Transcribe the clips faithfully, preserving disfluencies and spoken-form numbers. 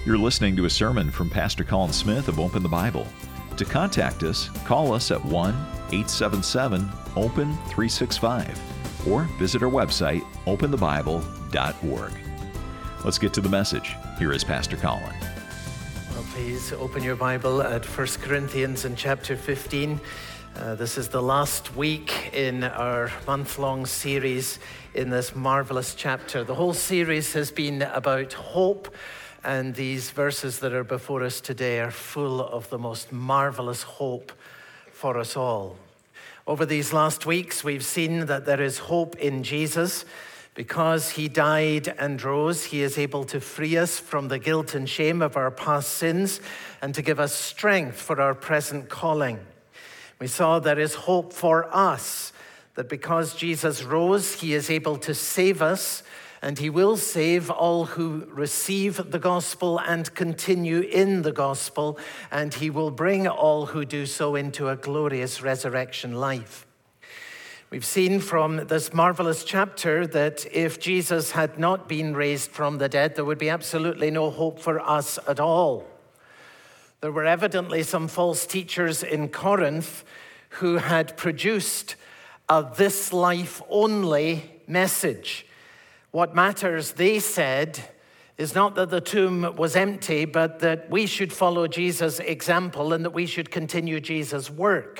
You're listening to a sermon from Pastor Colin Smith of Open the Bible. To contact us, call us at one eight seven seven open three six five or visit our website, open the bible dot org. Let's get to the message. Here is Pastor Colin. Well, please open your Bible at First Corinthians in chapter fifteen. Uh, this is the last week in our month-long series in this marvelous chapter. The whole series has been about hope, and these verses that are before us today are full of the most marvelous hope for us all. Over these last weeks, we've seen that there is hope in Jesus. Because he died and rose, he is able to free us from the guilt and shame of our past sins and to give us strength for our present calling. We saw there is hope for us, that because Jesus rose, he is able to save us, and he will save all who receive the gospel and continue in the gospel, and he will bring all who do so into a glorious resurrection life. We've seen from this marvelous chapter that if Jesus had not been raised from the dead, there would be absolutely no hope for us at all. There were evidently some false teachers in Corinth who had produced a this life only message. What matters, they said, is not that the tomb was empty, but that we should follow Jesus' example and that we should continue Jesus' work.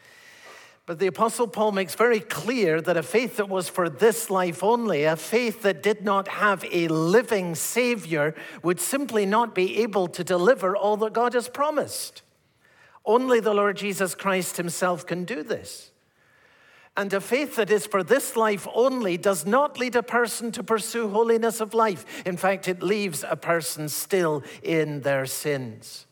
But the Apostle Paul makes very clear that a faith that was for this life only, a faith that did not have a living Savior, would simply not be able to deliver all that God has promised. Only the Lord Jesus Christ himself can do this. And a faith that is for this life only does not lead a person to pursue holiness of life. In fact, it leaves a person still in their sins.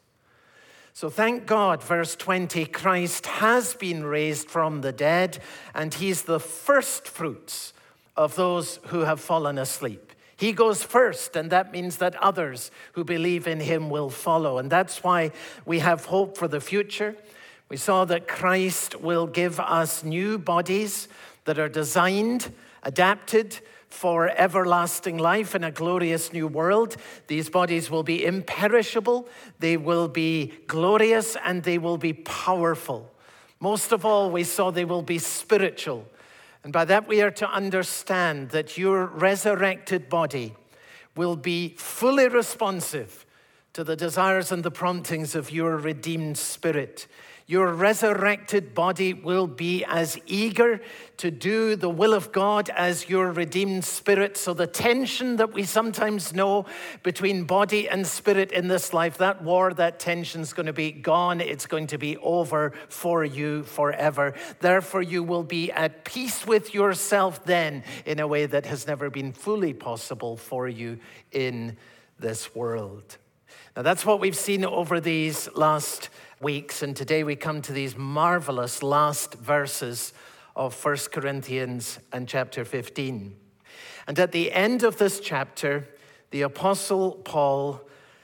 So thank God, verse twenty, Christ has been raised from the dead, and he's the first fruits of those who have fallen asleep. He goes first, and that means that others who believe in him will follow. And that's why we have hope for the future. We saw that Christ will give us new bodies that are designed, adapted for everlasting life in a glorious new world. These bodies will be imperishable, they will be glorious, and they will be powerful. Most of all, we saw they will be spiritual. And by that we are to understand that your resurrected body will be fully responsive to the desires and the promptings of your redeemed spirit. Your resurrected body will be as eager to do the will of God as your redeemed spirit. So the tension that we sometimes know between body and spirit in this life, that war, that tension's going to be gone. It's going to be over for you forever. Therefore, you will be at peace with yourself then in a way that has never been fully possible for you in this world. Now, that's what we've seen over these last weeks, and today we come to these marvelous last verses of First Corinthians and chapter fifteen. And at the end of this chapter, the Apostle Paul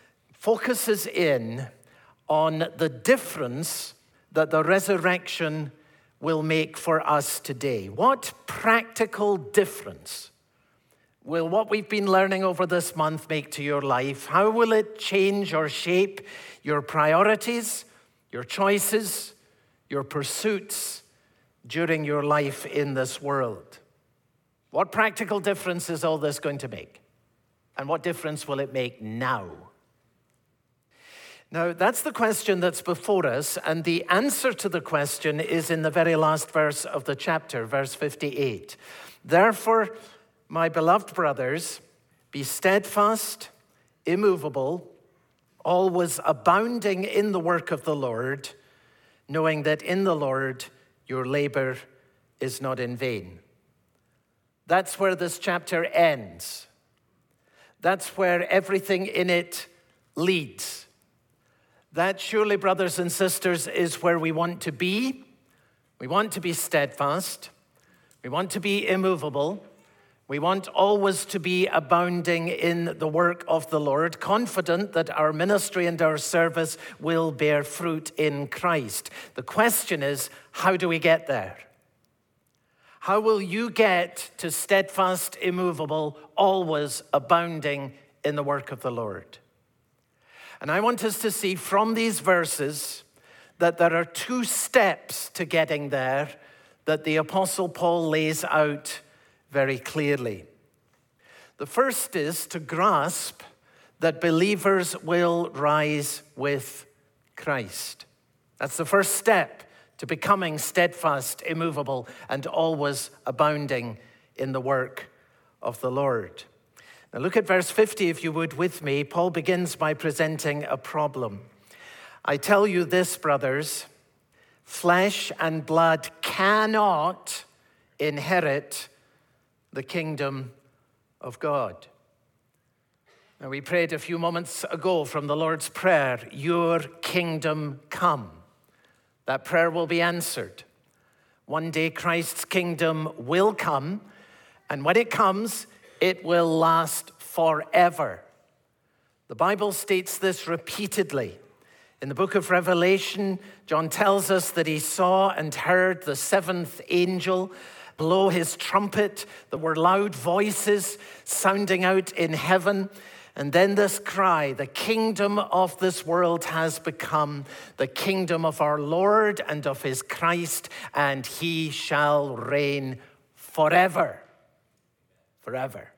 focuses in on the difference that the resurrection will make for us today. What practical difference will what we've been learning over this month make to your life? How will it change or shape your priorities, your choices, your pursuits during your life in this world? What practical difference is all this going to make? And what difference will it make now? Now, that's the question that's before us, and the answer to the question is in the very last verse of the chapter, verse fifty-eight. Therefore, my beloved brothers, be steadfast, immovable, always abounding in the work of the Lord, knowing that in the Lord your labor is not in vain. That's where this chapter ends. That's where everything in it leads. That surely, brothers and sisters, is where we want to be. We want to be steadfast. We want to be immovable. We want always to be abounding in the work of the Lord, confident that our ministry and our service will bear fruit in Christ. The question is, how do we get there? How will you get to steadfast, immovable, always abounding in the work of the Lord? And I want us to see from these verses that there are two steps to getting there that the Apostle Paul lays out very clearly. The first is to grasp that believers will rise with Christ. That's the first step to becoming steadfast, immovable, and always abounding in the work of the Lord. Now look at verse fifty, if you would, with me. Paul begins by presenting a problem. I tell you this, brothers, flesh and blood cannot inherit the kingdom of God. Now, we prayed a few moments ago from the Lord's Prayer, your kingdom come. That prayer will be answered. One day Christ's kingdom will come, and when it comes, it will last forever. The Bible states this repeatedly. In the book of Revelation, John tells us that he saw and heard the seventh angel blow his trumpet. There were loud voices sounding out in heaven. And then this cry, the kingdom of this world has become the kingdom of our Lord and of his Christ, and he shall reign forever. Forever.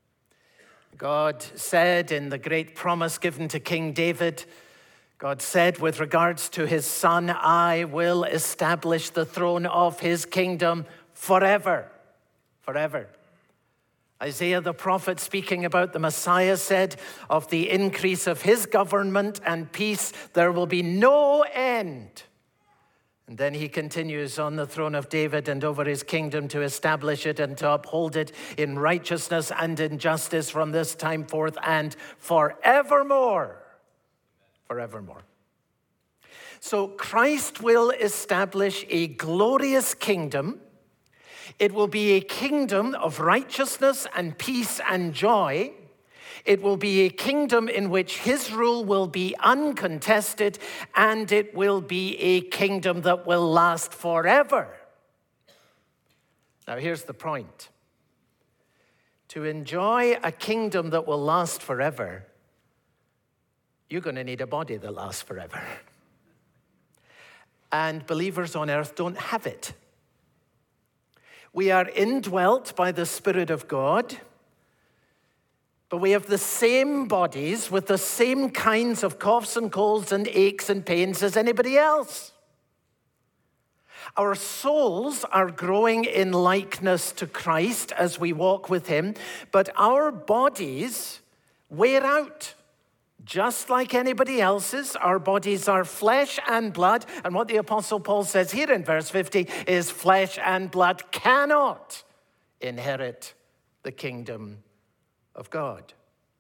God said in the great promise given to King David, God said with regards to his son, I will establish the throne of his kingdom forever, forever. Isaiah the prophet, speaking about the Messiah, said of the increase of his government and peace, there will be no end. And then he continues on the throne of David and over his kingdom to establish it and to uphold it in righteousness and in justice from this time forth and forevermore. Forevermore. So Christ will establish a glorious kingdom. It will be a kingdom of righteousness and peace and joy. It will be a kingdom in which his rule will be uncontested, and it will be a kingdom that will last forever. Now, here's the point. To enjoy a kingdom that will last forever, you're going to need a body that lasts forever. And believers on earth don't have it. We are indwelt by the Spirit of God, but we have the same bodies with the same kinds of coughs and colds and aches and pains as anybody else. Our souls are growing in likeness to Christ as we walk with him, but our bodies wear out. Just like anybody else's, our bodies are flesh and blood. And what the Apostle Paul says here in verse fifty is flesh and blood cannot inherit the kingdom of God.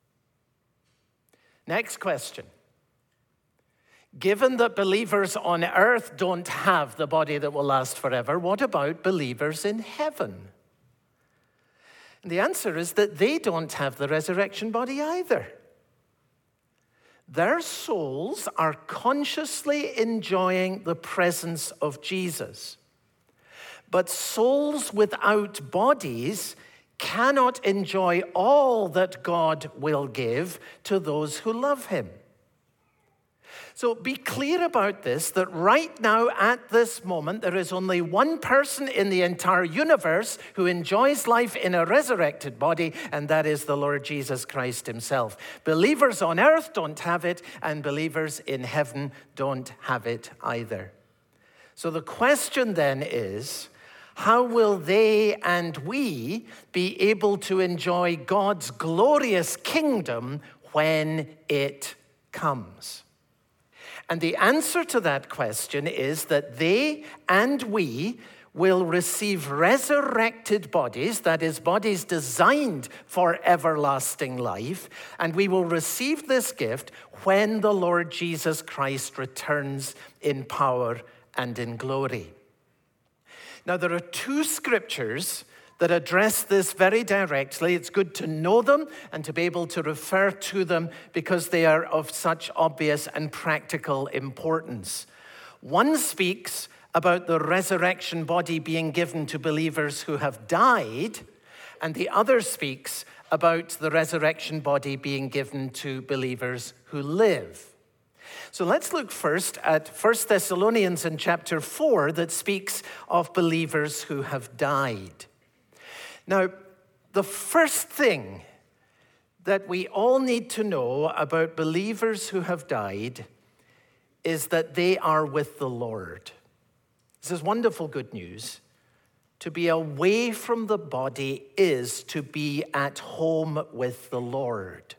Next question. Given that believers on earth don't have the body that will last forever, what about believers in heaven? And the answer is that they don't have the resurrection body either. Their souls are consciously enjoying the presence of Jesus. But souls without bodies cannot enjoy all that God will give to those who love him. So be clear about this, that right now at this moment, there is only one person in the entire universe who enjoys life in a resurrected body, and that is the Lord Jesus Christ himself. Believers on earth don't have it, and believers in heaven don't have it either. So the question then is, how will they and we be able to enjoy God's glorious kingdom when it comes? And the answer to that question is that they and we will receive resurrected bodies, that is, bodies designed for everlasting life, and we will receive this gift when the Lord Jesus Christ returns in power and in glory. Now, there are two scriptures that address this very directly. It's good to know them and to be able to refer to them because they are of such obvious and practical importance. One speaks about the resurrection body being given to believers who have died, and the other speaks about the resurrection body being given to believers who live. So let's look first at First Thessalonians in chapter four that speaks of believers who have died. Now, the first thing that we all need to know about believers who have died is that they are with the Lord. This is wonderful good news. To be away from the body is to be at home with the Lord.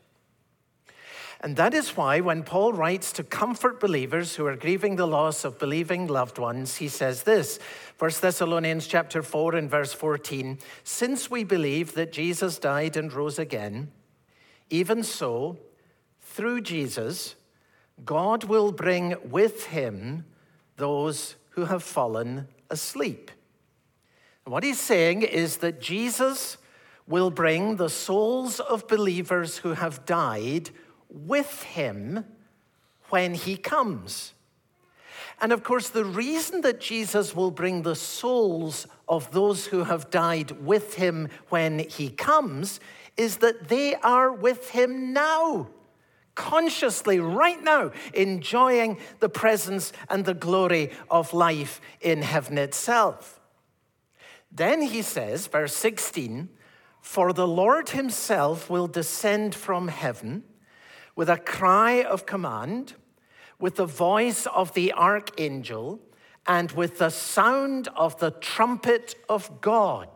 And that is why when Paul writes to comfort believers who are grieving the loss of believing loved ones, he says this, First Thessalonians chapter four and verse fourteen, since we believe that Jesus died and rose again, even so, through Jesus, God will bring with him those who have fallen asleep. And what he's saying is that Jesus will bring the souls of believers who have died with him when he comes. And of course, the reason that Jesus will bring the souls of those who have died with him when he comes is that they are with him now, consciously, right now, enjoying the presence and the glory of life in heaven itself. Then he says, verse sixteen, for the Lord himself will descend from heaven with a cry of command, with the voice of the archangel, and with the sound of the trumpet of God.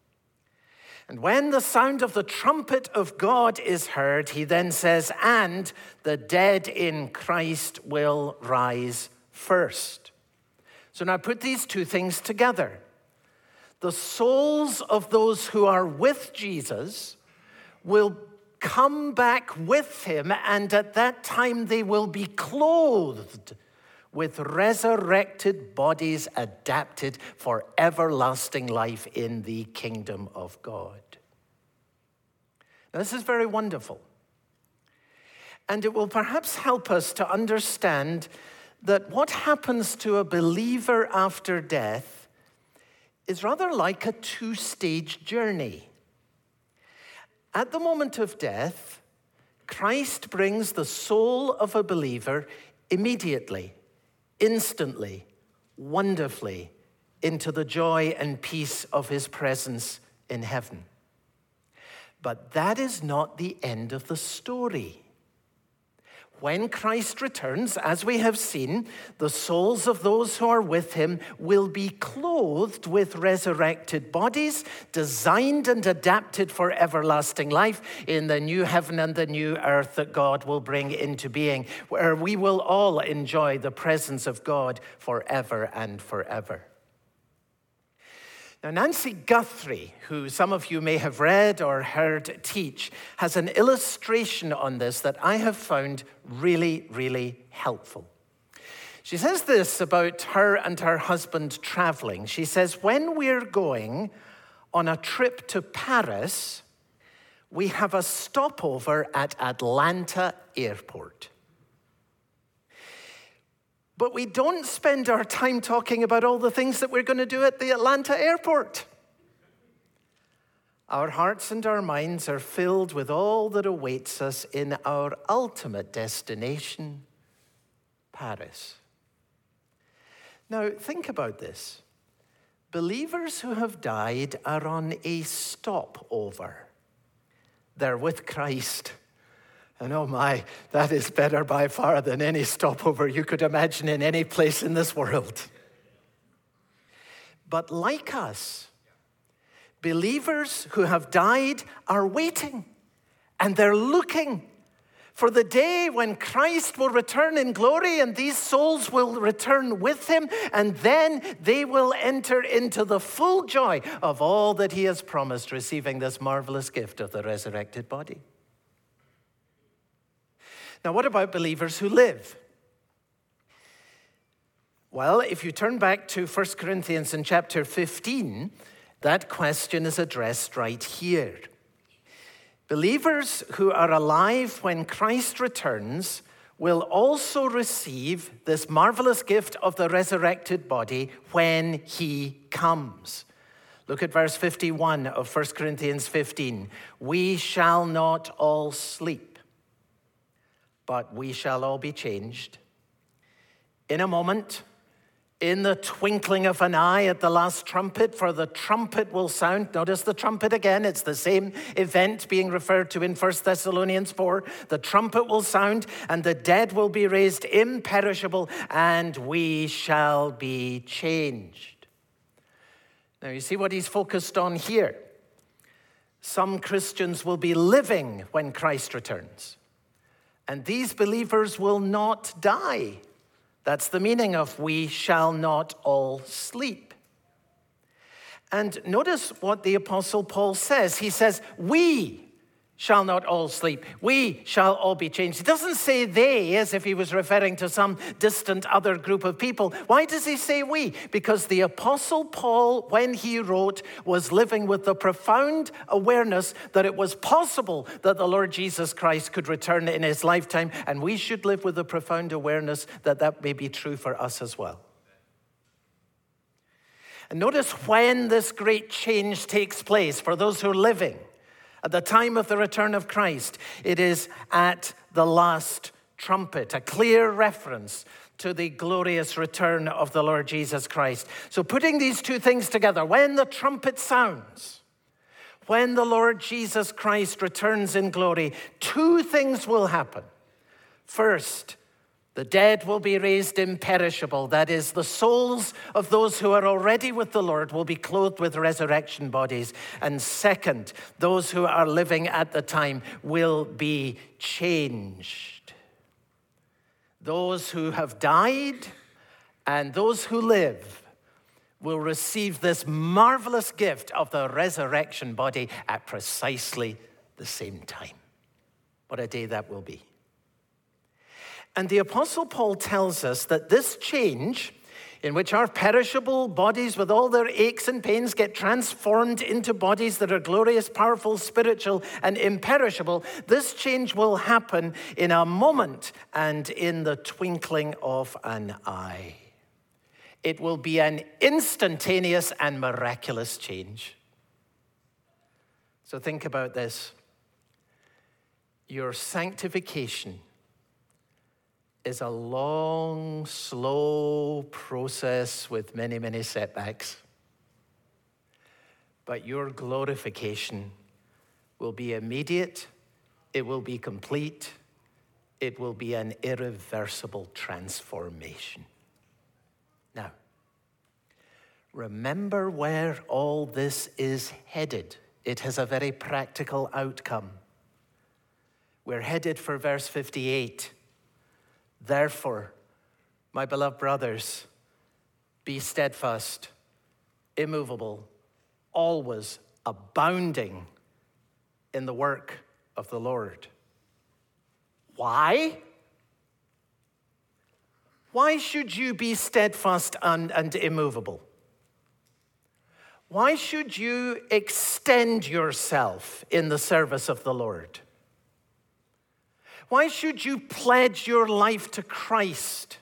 And when the sound of the trumpet of God is heard, he then says, and the dead in Christ will rise first. So now put these two things together. The souls of those who are with Jesus will come back with him, and at that time they will be clothed with resurrected bodies adapted for everlasting life in the kingdom of God. Now, this is very wonderful. And it will perhaps help us to understand that what happens to a believer after death is rather like a two-stage journey. At the moment of death, Christ brings the soul of a believer immediately, instantly, wonderfully into the joy and peace of his presence in heaven. But that is not the end of the story. When Christ returns, as we have seen, the souls of those who are with him will be clothed with resurrected bodies, designed and adapted for everlasting life in the new heaven and the new earth that God will bring into being, where we will all enjoy the presence of God forever and forever. Now, Nancy Guthrie, who some of you may have read or heard teach, has an illustration on this that I have found really, really helpful. She says this about her and her husband traveling. She says, when we're going on a trip to Paris, we have a stopover at Atlanta Airport. But we don't spend our time talking about all the things that we're going to do at the Atlanta airport. Our hearts and our minds are filled with all that awaits us in our ultimate destination, Paris. Now, think about this. Believers who have died are on a stopover. They're with Christ. And oh my, that is better by far than any stopover you could imagine in any place in this world. But like us, believers who have died are waiting, and they're looking for the day when Christ will return in glory, and these souls will return with him, and then they will enter into the full joy of all that he has promised, receiving this marvelous gift of the resurrected body. Now, what about believers who live? Well, if you turn back to First Corinthians in chapter fifteen, that question is addressed right here. Believers who are alive when Christ returns will also receive this marvelous gift of the resurrected body when he comes. Look at verse fifty-one of First Corinthians fifteen. We shall not all sleep, but we shall all be changed. In a moment, in the twinkling of an eye at the last trumpet, for the trumpet will sound. Notice the trumpet again. It's the same event being referred to in First Thessalonians four. The trumpet will sound, and the dead will be raised imperishable, and we shall be changed. Now, you see what he's focused on here. Some Christians will be living when Christ returns, and these believers will not die. That's the meaning of we shall not all sleep. And notice what the Apostle Paul says. He says, we shall not all sleep. We shall all be changed. He doesn't say they as if he was referring to some distant other group of people. Why does he say we? Because the Apostle Paul, when he wrote, was living with the profound awareness that it was possible that the Lord Jesus Christ could return in his lifetime, and we should live with the profound awareness that that may be true for us as well. And notice when this great change takes place for those who are living. At the time of the return of Christ, it is at the last trumpet, a clear reference to the glorious return of the Lord Jesus Christ. So putting these two things together, when the trumpet sounds, when the Lord Jesus Christ returns in glory, two things will happen. First, the dead will be raised imperishable. That is, the souls of those who are already with the Lord will be clothed with resurrection bodies. And second, those who are living at the time will be changed. Those who have died and those who live will receive this marvelous gift of the resurrection body at precisely the same time. What a day that will be. And the Apostle Paul tells us that this change, in which our perishable bodies with all their aches and pains get transformed into bodies that are glorious, powerful, spiritual, and imperishable, this change will happen in a moment and in the twinkling of an eye. It will be an instantaneous and miraculous change. So think about this. Your sanctification is a long, slow process with many, many setbacks. But your glorification will be immediate, it will be complete, it will be an irreversible transformation. Now, remember where all this is headed. It has a very practical outcome. We're headed for verse fifty-eight. Therefore, my beloved brothers, be steadfast, immovable, always abounding in the work of the Lord. Why? Why should you be steadfast and, and immovable? Why should you extend yourself in the service of the Lord? Why should you pledge your life to Christ?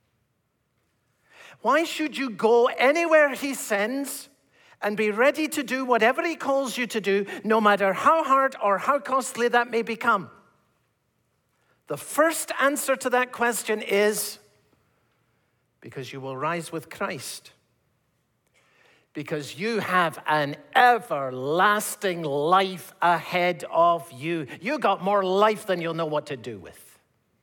Why should you go anywhere he sends and be ready to do whatever he calls you to do, no matter how hard or how costly that may become? The first answer to that question is because you will rise with Christ. Because you have an everlasting life ahead of you. You got more life than you'll know what to do with.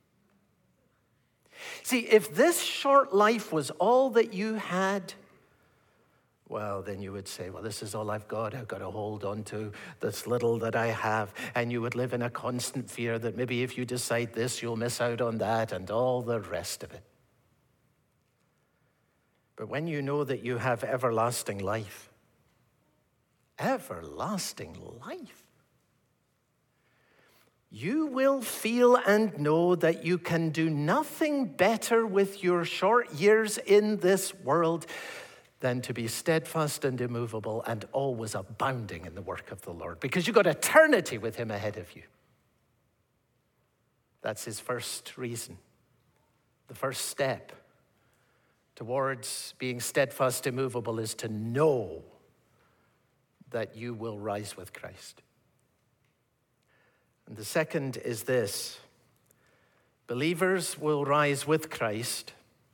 See, if this short life was all that you had, well, then you would say, well, this is all I've got. I've got to hold on to this little that I have. And you would live in a constant fear that maybe if you decide this, you'll miss out on that and all the rest of it. But when you know that you have everlasting life, everlasting life, you will feel and know that you can do nothing better with your short years in this world than to be steadfast and immovable and always abounding in the work of the Lord, because you've got eternity with him ahead of you. That's his first reason, the first step towards being steadfast, immovable, is to know that you will rise with Christ. And the second is this: Believers will rise with Christ,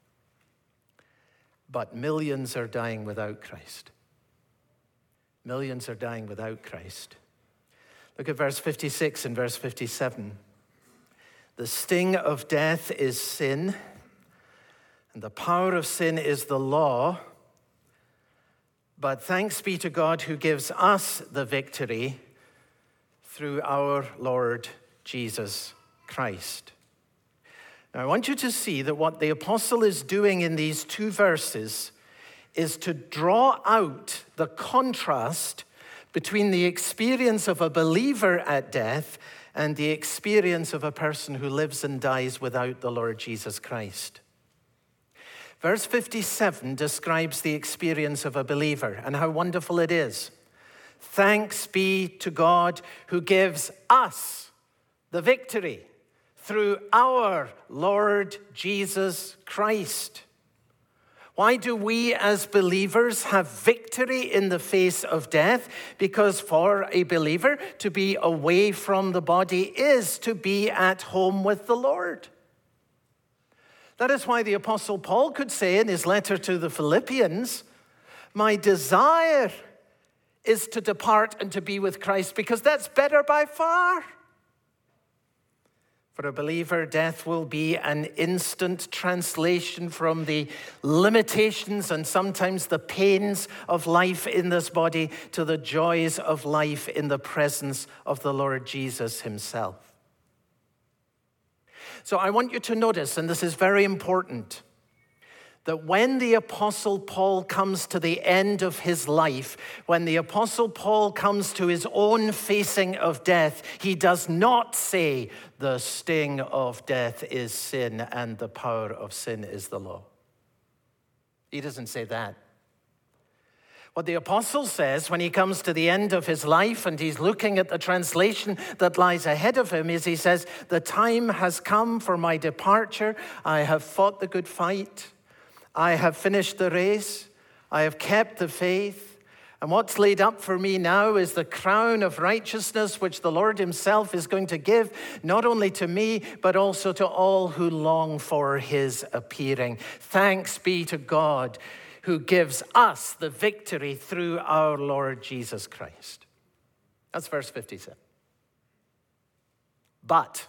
but millions are dying without Christ. Millions are dying without Christ. Look at verse fifty-six and verse fifty-seven. The sting of death is sin, and the power of sin is the law. But thanks be to God who gives us the victory through our Lord Jesus Christ. Now, I want you to see that what the apostle is doing in these two verses is to draw out the contrast between the experience of a believer at death and the experience of a person who lives and dies without the Lord Jesus Christ. Verse fifty-seven describes the experience of a believer and how wonderful it is. Thanks be to God who gives us the victory through our Lord Jesus Christ. Why do we as believers have victory in the face of death? Because for a believer, to be away from the body is to be at home with the Lord. That is why the Apostle Paul could say in his letter to the Philippians, my desire is to depart and to be with Christ, because that's better by far. For a believer, death will be an instant translation from the limitations and sometimes the pains of life in this body to the joys of life in the presence of the Lord Jesus himself. So I want you to notice, and this is very important, that when the Apostle Paul comes to the end of his life, when the Apostle Paul comes to his own facing of death, he does not say, the sting of death is sin and the power of sin is the law. He doesn't say that. What the apostle says when he comes to the end of his life and he's looking at the translation that lies ahead of him is he says, the time has come for my departure. I have fought the good fight. I have finished the race. I have kept the faith. And what's laid up for me now is the crown of righteousness, which the Lord himself is going to give, not only to me, but also to all who long for his appearing. Thanks be to God who gives us the victory through our Lord Jesus Christ. That's verse fifty-seven. But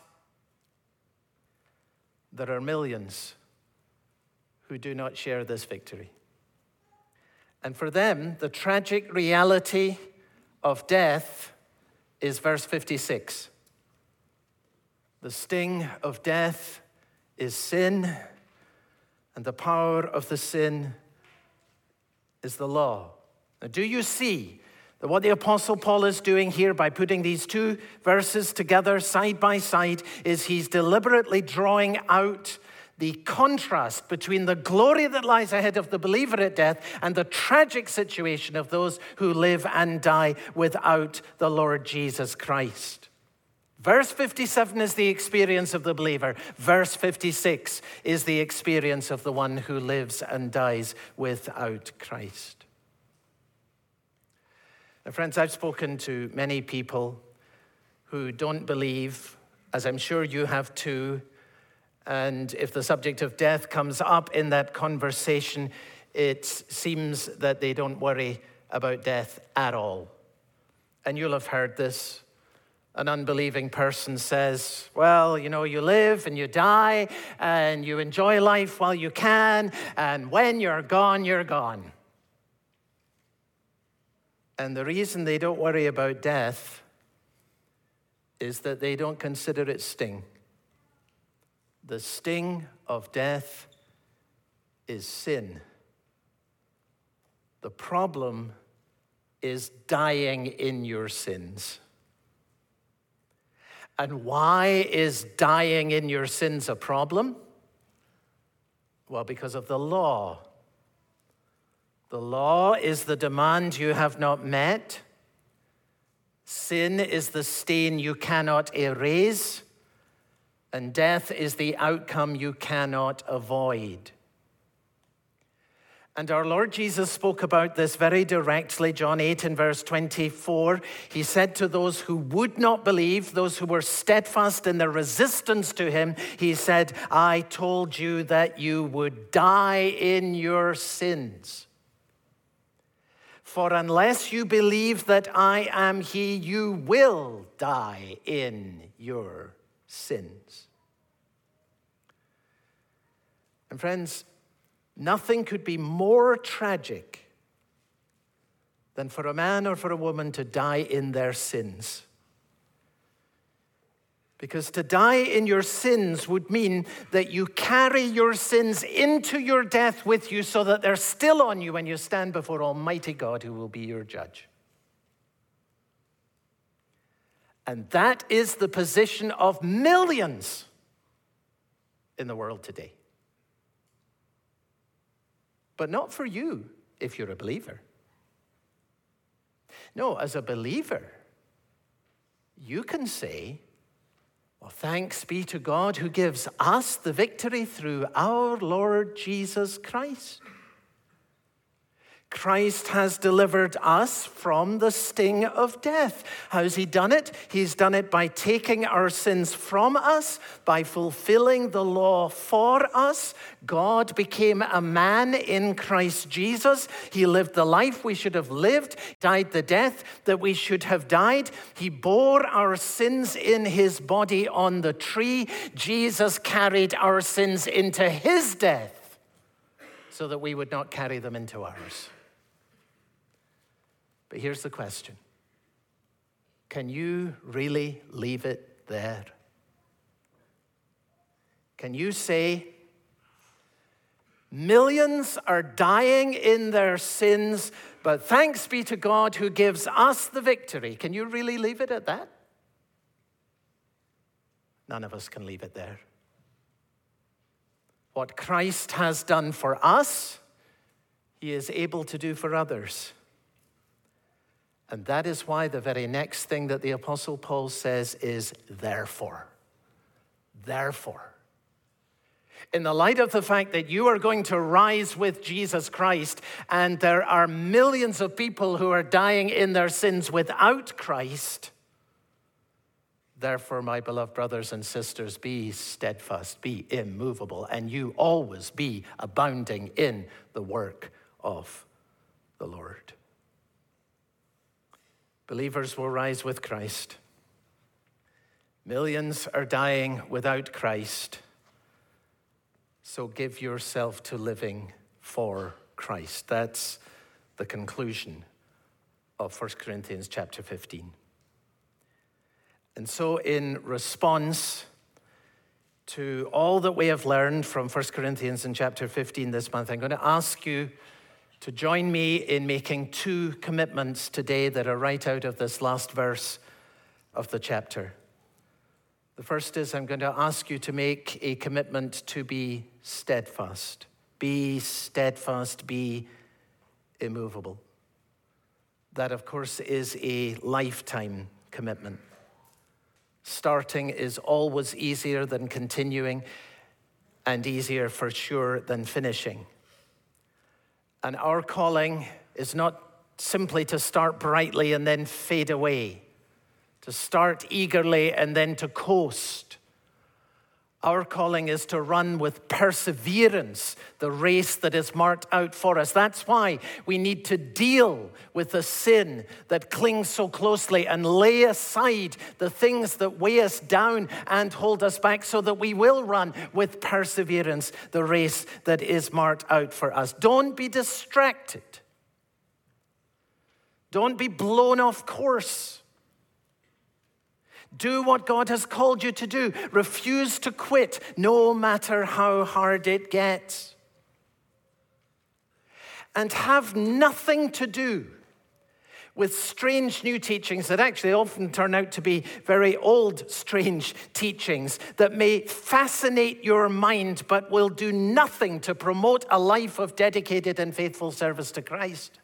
there are millions who do not share this victory. And for them, the tragic reality of death is verse fifty-six. The sting of death is sin, and the power of the sin is the law. Now, do you see that what the Apostle Paul is doing here by putting these two verses together side by side is he's deliberately drawing out the contrast between the glory that lies ahead of the believer at death and the tragic situation of those who live and die without the Lord Jesus Christ. Verse fifty-seven is the experience of the believer. Verse fifty-six is the experience of the one who lives and dies without Christ. Now, friends, I've spoken to many people who don't believe, as I'm sure you have too, and if the subject of death comes up in that conversation, it seems that they don't worry about death at all. And you'll have heard this. An unbelieving person says, well, you know, you live and you die and you enjoy life while you can, and when you're gone, you're gone. And the reason they don't worry about death is that they don't consider it sting. The sting of death is sin. The problem is dying in your sins. And why is dying in your sins a problem? Well, because of the law. The law is the demand you have not met. Sin is the stain you cannot erase. And death is the outcome you cannot avoid. And our Lord Jesus spoke about this very directly. John eight and verse twenty-four, he said to those who would not believe, those who were steadfast in their resistance to him, he said, I told you that you would die in your sins. For unless you believe that I am he, you will die in your sins. And friends, nothing could be more tragic than for a man or for a woman to die in their sins. Because to die in your sins would mean that you carry your sins into your death with you so that they're still on you when you stand before Almighty God, who will be your judge. And that is the position of millions in the world today. But not for you if you're a believer. No, as a believer, you can say, well, thanks be to God who gives us the victory through our Lord Jesus Christ. Christ has delivered us from the sting of death. How's he done it? He's done it by taking our sins from us, by fulfilling the law for us. God became a man in Christ Jesus. He lived the life we should have lived, died the death that we should have died. He bore our sins in his body on the tree. Jesus carried our sins into his death so that we would not carry them into ours. But here's the question. Can you really leave it there? Can you say, millions are dying in their sins, but thanks be to God who gives us the victory? Can you really leave it at that? None of us can leave it there. What Christ has done for us, he is able to do for others. And that is why the very next thing that the Apostle Paul says is therefore. Therefore. In the light of the fact that you are going to rise with Jesus Christ, and there are millions of people who are dying in their sins without Christ, therefore, my beloved brothers and sisters, be steadfast, be immovable, and you always be abounding in the work of the Lord. Believers will rise with Christ. Millions are dying without Christ. So give yourself to living for Christ. That's the conclusion of First Corinthians chapter fifteen. And so in response to all that we have learned from First Corinthians in chapter fifteen this month, I'm going to ask you to join me in making two commitments today that are right out of this last verse of the chapter. The first is I'm going to ask you to make a commitment to be steadfast. Be steadfast, be immovable. That, of course, is a lifetime commitment. Starting is always easier than continuing, and easier for sure than finishing. And our calling is not simply to start brightly and then fade away, to start eagerly and then to coast. Our calling is to run with perseverance the race that is marked out for us. That's why we need to deal with the sin that clings so closely and lay aside the things that weigh us down and hold us back so that we will run with perseverance the race that is marked out for us. Don't be distracted. Don't be blown off course. Do what God has called you to do. Refuse to quit, no matter how hard it gets. And have nothing to do with strange new teachings that actually often turn out to be very old, strange teachings that may fascinate your mind but will do nothing to promote a life of dedicated and faithful service to Christ.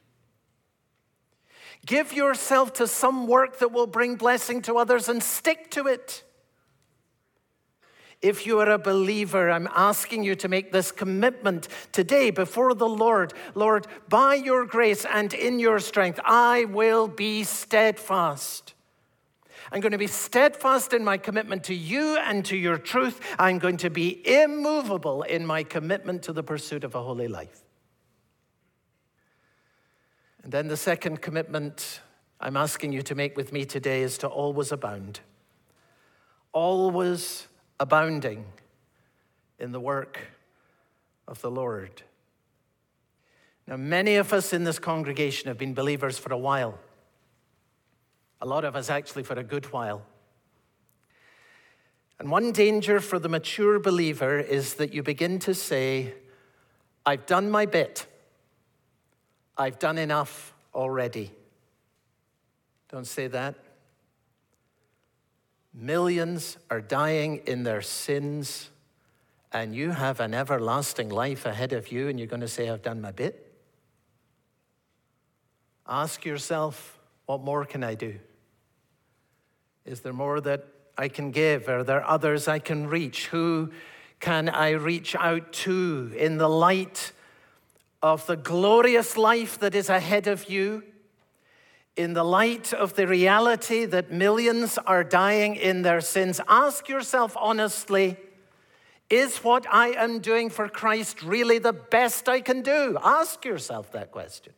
Give yourself to some work that will bring blessing to others and stick to it. If you are a believer, I'm asking you to make this commitment today before the Lord. Lord, by your grace and in your strength, I will be steadfast. I'm going to be steadfast in my commitment to you and to your truth. I'm going to be immovable in my commitment to the pursuit of a holy life. And then the second commitment I'm asking you to make with me today is to always abound. Always abounding in the work of the Lord. Now, many of us in this congregation have been believers for a while. A lot of us actually for a good while. And one danger for the mature believer is that you begin to say, I've done my bit. I've done enough already. Don't say that. Millions are dying in their sins, and you have an everlasting life ahead of you, and you're going to say, I've done my bit? Ask yourself, what more can I do? Is there more that I can give? Are there others I can reach? Who can I reach out to in the light of the glorious life that is ahead of you? In the light of the reality that millions are dying in their sins, ask yourself honestly, is what I am doing for Christ really the best I can do? Ask yourself that question.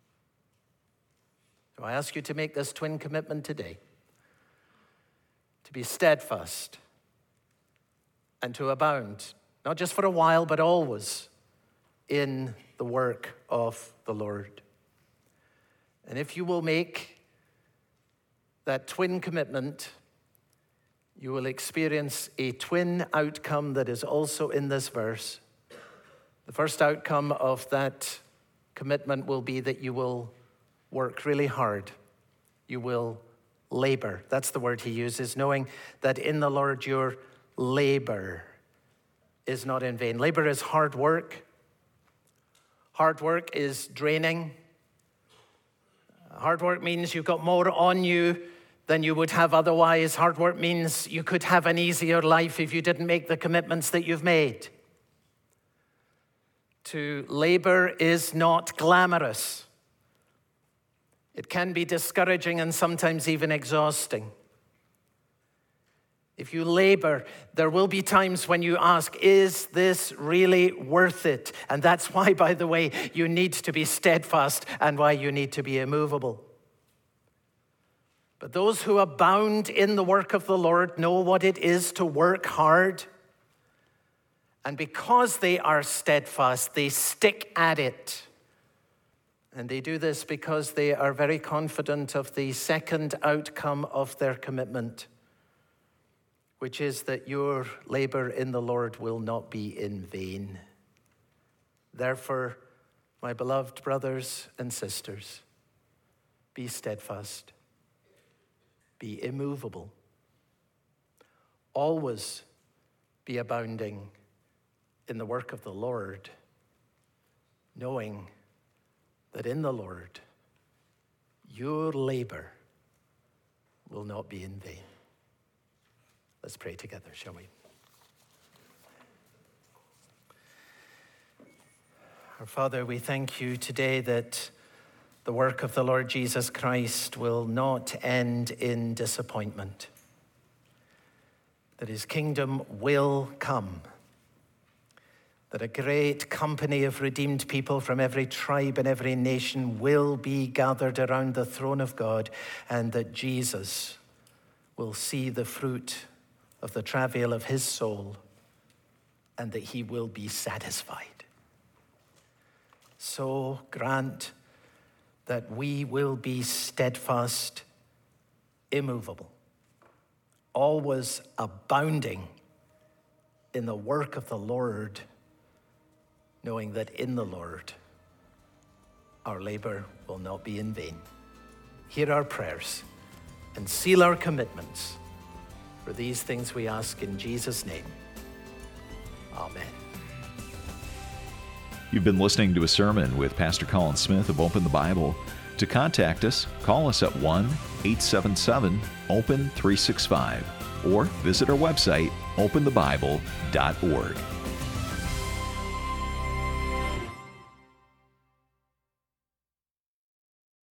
So I ask you to make this twin commitment today, to be steadfast and to abound, not just for a while, but always in the work of the Lord. And if you will make that twin commitment, you will experience a twin outcome that is also in this verse. The first outcome of that commitment will be that you will work really hard. You will labor. That's the word he uses, knowing that in the Lord your labor is not in vain. Labor is hard work. Hard work is draining. Hard work means you've got more on you than you would have otherwise. Hard work means you could have an easier life if you didn't make the commitments that you've made. To labor is not glamorous. It can be discouraging and sometimes even exhausting. If you labor, there will be times when you ask, is this really worth it? And that's why, by the way, you need to be steadfast and why you need to be immovable. But those who abound in the work of the Lord know what it is to work hard. And because they are steadfast, they stick at it. And they do this because they are very confident of the second outcome of their commitment, which is that your labor in the Lord will not be in vain. Therefore, my beloved brothers and sisters, be steadfast, be immovable, always be abounding in the work of the Lord, knowing that in the Lord, your labor will not be in vain. Let's pray together, shall we? Our Father, we thank you today that the work of the Lord Jesus Christ will not end in disappointment, that his kingdom will come, that a great company of redeemed people from every tribe and every nation will be gathered around the throne of God, and that Jesus will see the fruit of the travail of his soul, and that he will be satisfied. So grant that we will be steadfast, immovable, always abounding in the work of the Lord, knowing that in the Lord our labor will not be in vain. Hear our prayers and seal our commitments. For these things we ask in Jesus' name. Amen. You've been listening to a sermon with Pastor Colin Smith of Open the Bible. To contact us, call us at one eight seven seven, open three six five or visit our website, open the bible dot org.